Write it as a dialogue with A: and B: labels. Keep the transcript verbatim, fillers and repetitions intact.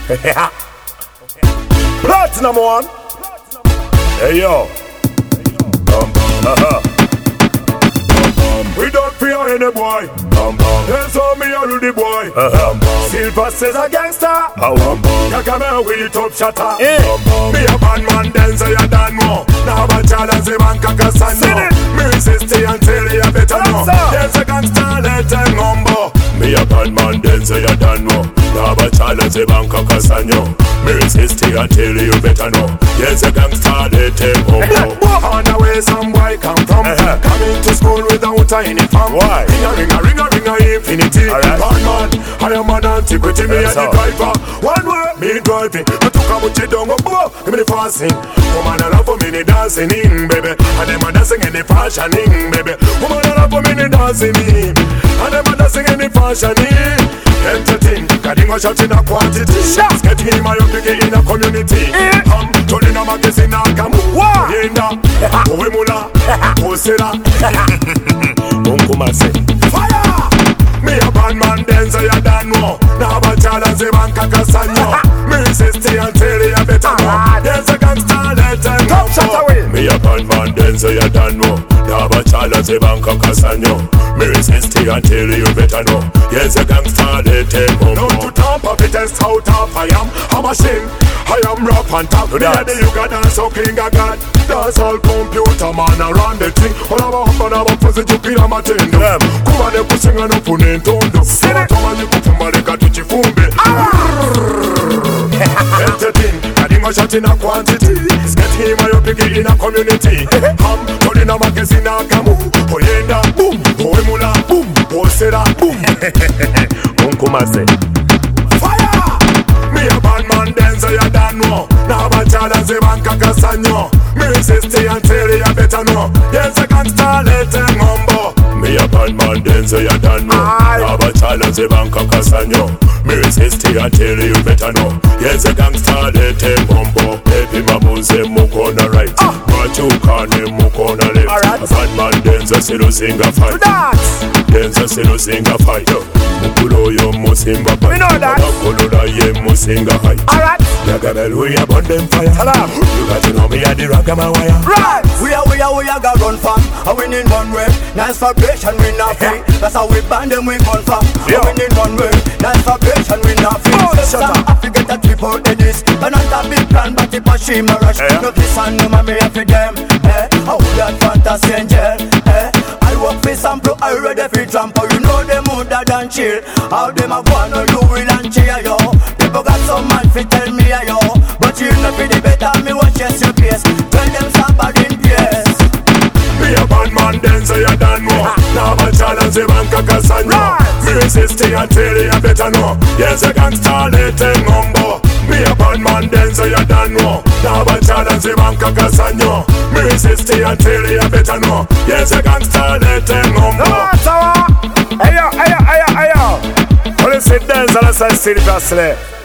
A: Platinum one. Hey yo. Bum, bum, uh-huh. We don't fear any boy. Bum, bum. That's how me a Rudy boy. Uh-huh. Silver says a gangster. Uh-huh. You come here with the top shatter. Yeah. Me a bad man, then say you done more. Now a challenge the man kakasano. Me resist until you better know. There's a gangster, let them humble. Me a bad man, then say you done more. Now a challenge the man kakasano. Me resist until you better know. There's a gangster, let them humble. On the way some boy come from. Uh-huh. Coming to school without a uniform. Why? Ring a ring a ring a ring a infinity. Right. Bad man, I am an antiquity. Me a the driver. One way, me driving. I took a much down go boom. Give me the fasting. Woman a love for me the dancing in, baby. And them a dancing in the fashioning, baby. Woman a love for me the dancing in. And them a dancing in the fashioning. Entertain, cutting a shot in a quantity. Shots get him a young in a community. Come, turning a market in a gamu. Yenda, Owe Mula, Osera. Unkumase. Fire! Me a bad man, then say you done more. Now a challenge the man kakasanyo. Me resist until you better know. There's a gangster, let them go. Me a bad man, then say you done more. Now a challenge the man kakasanyo. Me resist until you better know. Yes, a gangster, let them go. Down to Tampa, we test how tough I am. I'm a machine, I am rough and tough. Me a the Yuga dance, so king of God. Dance all computer man around the thing. All of a hump and a fuzzy juki na matendo. Kuba de kusinga no punentondo. Kuba toma ni kufumba de katuchi fumbe. Entertain, adding a shot in a quantity. Get him a yopi in a community. Ham, turning a market in a gamu. Oyenda, boom, Oemula, boom, Osera, boom. Unkumase. Fire! Me a bad man, then say you done know. Now a challenge the man kakasanyo. Me resist until you better know. Yes, a gangster, let them humble. Me a bad man, then say you done know. Now a challenge the man kakasanyo. Me resist until you better know. Yes, a gangster, let them humble. Baby mamuze mukona right. Machukane mukona left. A bad man, then say still sing a fight. Then say still sing a fight. Mukulo yo musimba fight. We know that. Mukulo ye musinga fight. Alright. Yagabel we a burn them fire. Salam. You got to know me a the ragama wire. Right. We are we are we are got run from. A winning one way. Nice vibration we not free. That's how we band them we confirm. A winning one way. Nice vibration we not free. Oh, shut up. I forget that trip out the this. But not a big plan but if a shima rush. No kiss and no mommy for them. Eh. How that fantasy angel. Eh. I work for sample. I read every jump. You know them mother than chill. How them a go on you will and cheer yo. People got some man fi tell me a yo. But you know fi the better me watch yes your face. Tell them somebody in place. Me a bad man then say you done more. Now a challenge the man kakasanyo. Me resist until you better know. Yes a gangster let them humble. Me a bad man then say you done more. Now a challenge the man kakasanyo. Me resist until you better know. Yes a gangster let them humble. Ayo, ayo, ayo, ayo. Only sit there and say silver slave.